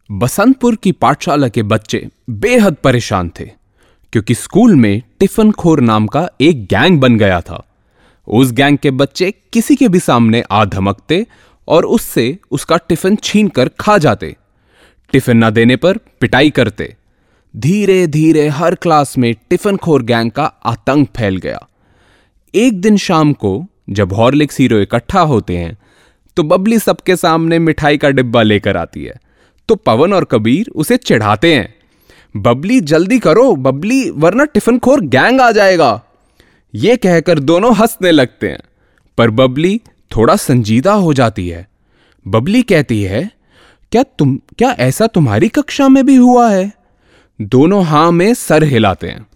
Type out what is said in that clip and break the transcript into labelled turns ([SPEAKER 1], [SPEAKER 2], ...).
[SPEAKER 1] बसंतपुर की पाठशाला के बच्चे बेहद परेशान थे क्योंकि स्कूल में टिफिन खोर नाम का एक गैंग बन गया था। उस गैंग के बच्चे किसी के भी सामने आ धमकते और उससे उसका टिफिन छीन कर खा जाते। टिफिन ना देने पर पिटाई करते। धीरे धीरे हर क्लास में टिफिन खोर गैंग का आतंक फैल गया। एक दिन शाम को जब हॉर्लिक्स हीरो इकट्ठा होते हैं तो बबली सबके सामने मिठाई का डिब्बा लेकर आती है, तो पवन और कबीर उसे चिढ़ाते हैं, बबली जल्दी करो बबली, वरना टिफिन खोर गैंग आ जाएगा। यह कहकर दोनों हंसने लगते हैं, पर बबली थोड़ा संजीदा हो जाती है। बबली कहती है, क्या ऐसा तुम्हारी कक्षा में भी हुआ है? दोनों हां में सर हिलाते हैं।